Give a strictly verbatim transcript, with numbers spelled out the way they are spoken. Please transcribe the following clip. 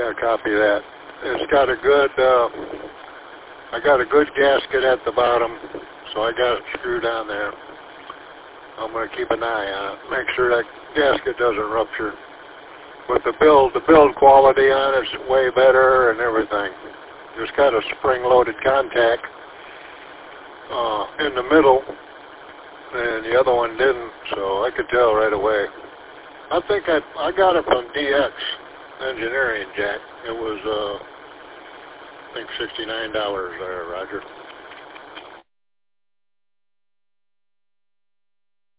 Yeah, copy that. It's got a good, uh, I got a good gasket at the bottom, so I got it screwed on there. I'm going to keep an eye on it, make sure that gasket doesn't rupture. But the build, the build quality on it's way better and everything. It's got a spring-loaded contact uh, in the middle, and the other one didn't, so I could tell right away. I think I I got it from D X Engineering, Jack. It was, uh, I think, sixty-nine dollars there, Roger.